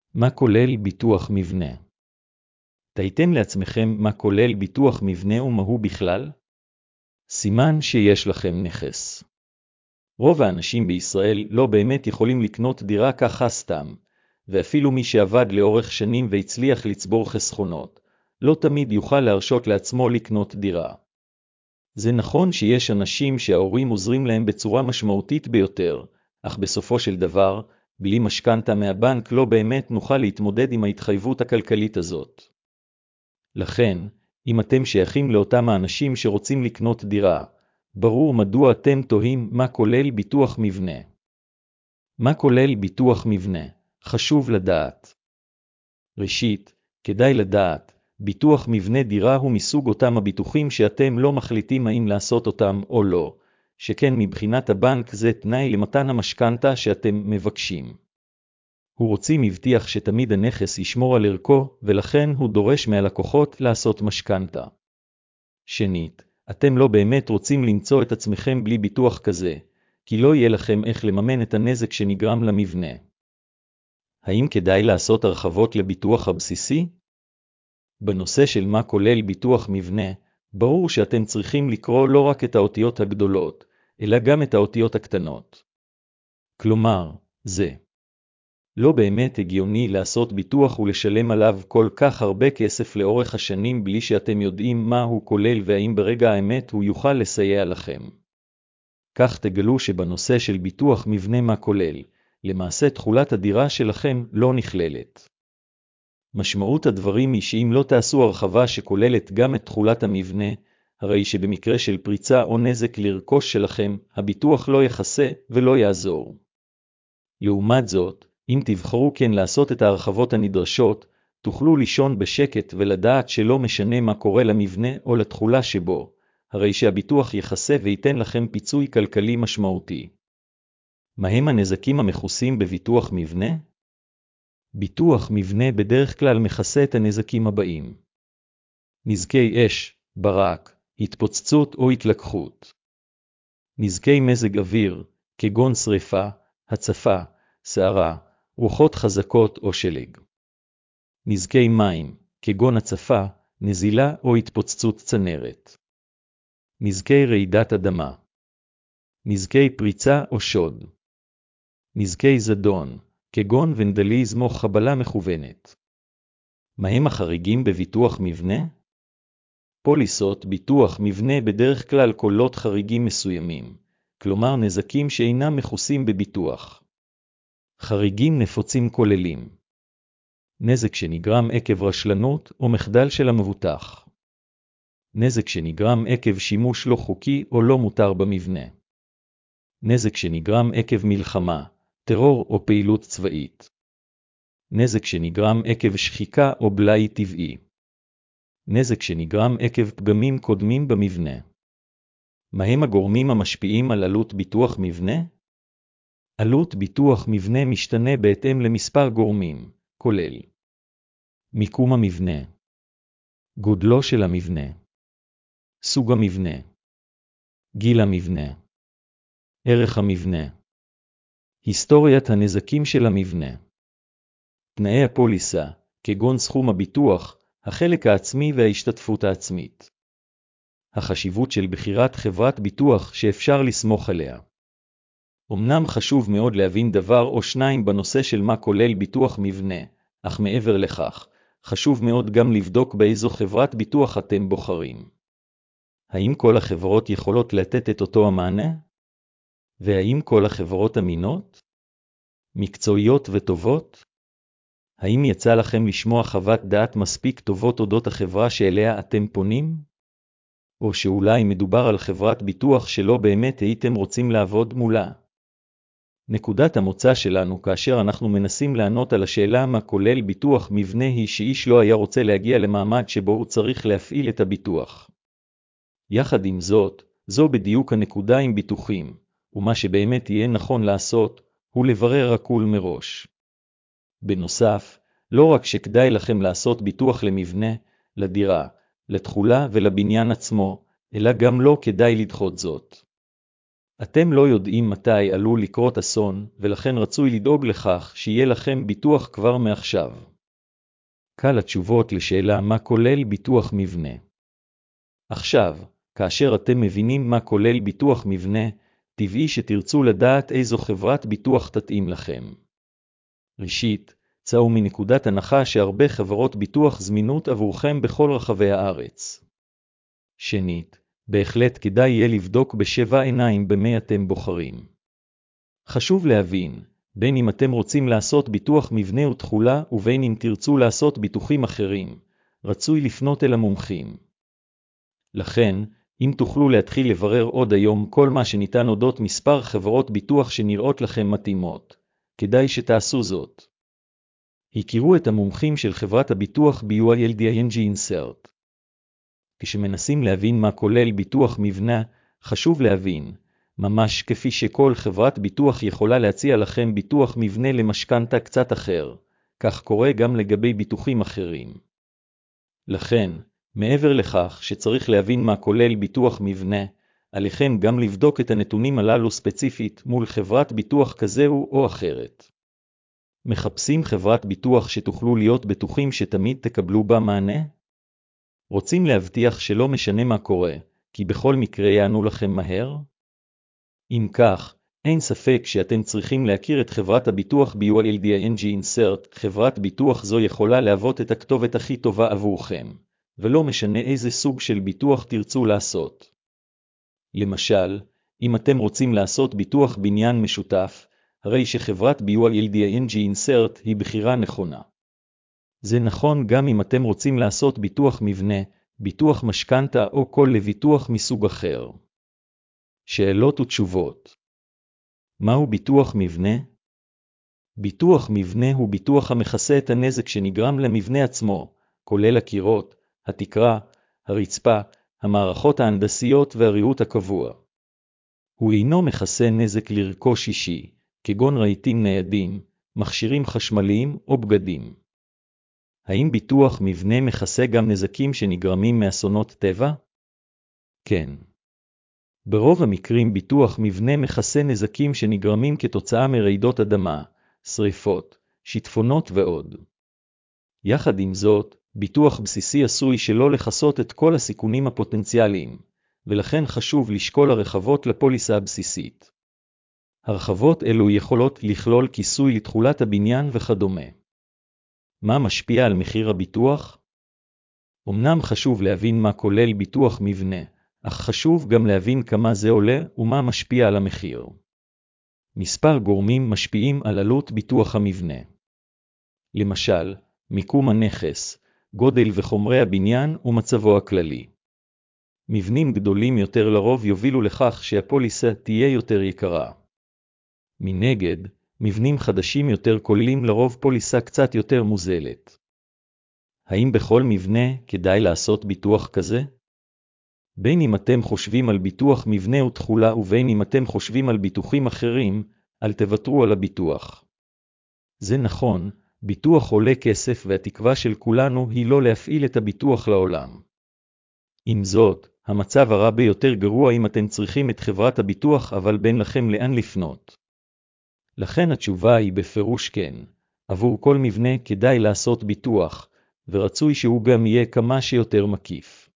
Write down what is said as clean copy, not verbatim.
מה כולל ביטוח מבנה? תהיתם לעצמכם מה כולל ביטוח מבנה ומהו בכלל? סימן שיש לכם נכס. רוב האנשים בישראל לא באמת יכולים לקנות דירה ככה סתם, ואפילו מי שעבד לאורך שנים והצליח לצבור חסכונות, לא תמיד יוכל להרשות לעצמו לקנות דירה. זה נכון שיש אנשים שההורים עוזרים להם בצורה משמעותית ביותר, אך בסופו של דבר, בלי משכנתה מהבנק לא באמת נוכל להתמודד עם ההתחייבות הכלכלית הזאת. לכן, אם אתם שייכים לאותם האנשים שרוצים לקנות דירה, ברור מדוע אתם תוהים מה כולל ביטוח מבנה. מה כולל ביטוח מבנה? חשוב לדעת. ראשית, כדאי לדעת, ביטוח מבנה דירה הוא מסוג אותם הביטוחים שאתם לא מחליטים האם לעשות אותם או לא, שכן מבחינת הבנק זה תנאי למתן המשכנתה שאתם מבקשים. הוא רוצים מבטיח שתמיד הנכס ישמור על ערכו, ולכן הוא דורש מהלקוחות לעשות משכנתה. שנית, אתם לא באמת רוצים למצוא את עצמכם בלי ביטוח כזה, כי לא יהיה לכם איך לממן את הנזק שנגרם למבנה. האם כדאי לעשות הרחבות לביטוח הבסיסי? בנושא של מה כולל ביטוח מבנה, ברור שאתם צריכים לקרוא לא רק את האותיות הגדולות, אלא גם את האותיות הקטנות. כלומר, זה לא באמת הגיוני לעשות ביטוח ולשלם עליו כל כך הרבה כסף לאורך השנים בלי שאתם יודעים מה הוא כולל והאם ברגע האמת הוא יוכל לסייע לכם. כך תגלו שבנושא של ביטוח מבנה מה כולל, למעשה תכולת הדירה שלכם לא נכללת. משמעות הדברים היא שאם לא תעשו הרחבה שכוללת גם את תכולת המבנה, הרי שבמקרה של פריצה או נזק לרכוש שלכם, הביטוח לא יחסה ולא יעזור. לעומת זאת, אם תבחרו כן לעשות את ההרחבות הנדרשות, תוכלו לישון בשקט ולדעת שלא משנה מה קורה למבנה או לתכולה שבו, הרי שהביטוח יחסה וייתן לכם פיצוי כלכלי משמעותי. מהם הנזקים המכוסים בביטוח מבנה? ביטוח מבנה בדרך כלל מכסה את הנזקים הבאים: נזקי אש, ברק, התפוצצות או התלקחות. נזקי מזג אוויר, כגון שריפה, הצפה, סערה, רוחות חזקות או שלג. נזקי מים, כגון הצפה, נזילה או התפוצצות צנרת. נזקי רעידת אדמה. נזקי פריצה או שוד. נזקי זדון, כגון ונדליזם או חבלה מכוונת. מהם החריגים בביטוח מבנה? פוליסות ביטוח מבנה בדרך כלל כוללות חריגים מסוימים, כלומר נזקים שאינם מכוסים בביטוח. חריגים נפוצים כוללים נזק שנגרם עקב רשלנות או מחדל של המבוטח. נזק שנגרם עקב שימוש לא חוקי או לא מותר במבנה. נזק שנגרם עקב מלחמה, טרור או פעילות צבאית. נזק שנגרם עקב שחיקה או בלאי טבעי. נזק שנגרם עקב פגמים קודמים במבנה. מהם הגורמים המשפיעים על עלות ביטוח מבנה? עלות ביטוח מבנה משתנה בהתאם למספר גורמים, כולל מיקום המבנה, גודלו של המבנה, סוג המבנה, גיל המבנה, ערך המבנה, היסטוריית הנזקים של המבנה. תנאי הפוליסה, כגון סכום הביטוח, החלק העצמי וההשתתפות העצמית. החשיבות של בחירת חברת ביטוח שאפשר לסמוך עליה. אמנם חשוב מאוד להבין דבר או שניים בנושא של מה כולל ביטוח מבנה, אך מעבר לכך, חשוב מאוד גם לבדוק באיזו חברת ביטוח אתם בוחרים. האם כל החברות יכולות לתת את אותו המענה? והאם כל החברות אמינות? מקצועיות וטובות? האם יצא לכם לשמוע חוות דעת מספיק טובות אודות החברה שאליה אתם פונים? או שאולי מדובר על חברת ביטוח שלא באמת הייתם רוצים לעבוד מולה? נקודת המוצא שלנו כאשר אנחנו מנסים לענות על השאלה מה כולל ביטוח מבנה היא שאיש לא היה רוצה להגיע למעמד שבו הוא צריך להפעיל את הביטוח. יחד עם זאת, זו בדיוק הנקודה עם ביטוחים, ומה שבאמת יהיה נכון לעשות, הוא לברר הכל מראש. בנוסף, לא רק שכדאי לכם לעשות ביטוח למבנה, לדירה, לתכולה ולבניין עצמו, אלא גם לא כדאי לדחות זאת. אתם לא יודעים מתי עלול לקרות אסון, ולכן רצוי לדאוג לכך שיהיה לכם ביטוח כבר מעכשיו. קל התשובות לשאלה מה כולל ביטוח מבנה. עכשיו, כאשר אתם מבינים מה כולל ביטוח מבנה, טבעי שתרצו לדעת איזו חברת ביטוח תתאים לכם. ראשית, צאו מנקודת הנחה שהרבה חברות ביטוח זמינות עבורכם בכל רחבי הארץ. שנית, בהחלט כדאי יהיה לבדוק בשבע עיניים במה אתם בוחרים. חשוב להבין, בין אם אתם רוצים לעשות ביטוח מבנה ותחולה ובין אם תרצו לעשות ביטוחים אחרים, רצוי לפנות אל המומחים. לכן, אם תוכלו להתחיל לברר עוד היום כל מה שניתן אודות מספר חברות ביטוח שנראות לכם מתאימות, כדאי שתעשו זאת. הכירו את המומחים של חברת הביטוח BYLDING Insert. כשמנסים להבין מה כולל ביטוח מבנה, חשוב להבין, ממש כפי שכל חברת ביטוח יכולה להציע לכם ביטוח מבנה למשכנתה קצת אחר, כך קורה גם לגבי ביטוחים אחרים. לכן, מעבר לכך שצריך להבין מה כולל ביטוח מבנה, עליכם גם לבדוק את הנתונים הללו ספציפית מול חברת ביטוח כזהו או אחרת. מחפשים חברת ביטוח שתוכלו להיות בטוחים שתמיד תקבלו בה מענה? רוצים להבטיח שלא משנה מה קורה, כי בכל מקרה יענו לכם מהר? אם כך, אין ספק שאתם צריכים להכיר את חברת הביטוח BYLDING Insert. חברת ביטוח זו יכולה להוות את הכתובת הכי טובה עבורכם, ולא משנה איזה סוג של ביטוח תרצו לעשות. למשל, אם אתם רוצים לעשות ביטוח בניין משותף, הרי שחברת BYLDING Insert היא בחירה נכונה. זה נכון גם אם אתם רוצים לעשות ביטוח מבנה, ביטוח משכנתה או כל לביטוח מסוג אחר. שאלות ותשובות. מהו ביטוח מבנה? ביטוח מבנה הוא ביטוח המכסה את הנזק שנגרם למבנה עצמו, כולל הקירות, התקרה, הרצפה, המערכות ההנדסיות והריהוט הקבוע. הוא אינו מכסה נזק לרכוש אישי, כגון רהיטים ניידים, מכשירים חשמליים או בגדים. האם ביטוח מבנה מכסה גם נזקים שנגרמים מאסונות טבע? כן. ברוב המקרים ביטוח מבנה מכסה נזקים שנגרמים כתוצאה מרעידות אדמה, שריפות, שיטפונות ועוד. יחד עם זאת, ביטוח בסיסי עשוי שלא לכסות את כל הסיכונים הפוטנציאליים, ולכן חשוב לשקול הרחבות לפוליסה הבסיסית. הרחבות אלו יכולות לכלול כיסוי לתכולת הבניין וכדומה. מה משפיע על מחיר הביטוח? אמנם חשוב להבין מה כולל ביטוח מבנה, אך חשוב גם להבין כמה זה עולה ומה משפיע על המחיר. מספר גורמים משפיעים על עלות ביטוח המבנה. למשל, מיקום הנכס, גודל וחומרי הבניין ומצבו הכללי. מבנים גדולים יותר לרוב יובילו לכך שהפוליסה תהיה יותר יקרה. מנגד, מבנים חדשים יותר כוללים לרוב פוליסה קצת יותר מוזלת. האם בכל מבנה כדאי לעשות ביטוח כזה? בין אם אתם חושבים על ביטוח מבנה ותחולה ובין אם אתם חושבים על ביטוחים אחרים, אל תוותרו על הביטוח. זה נכון, ביטוח עולה כסף והתקווה של כולנו היא לא להפעיל את הביטוח לעולם. עם זאת, המצב הרע ביותר גרוע אם אתם צריכים את חברת הביטוח אבל בין לכם לאן לפנות. לכן התשובה היא בפירוש כן, עבור כל מבנה כדאי לעשות ביטוח, ורצוי שהוא גם יהיה כמה שיותר מקיף.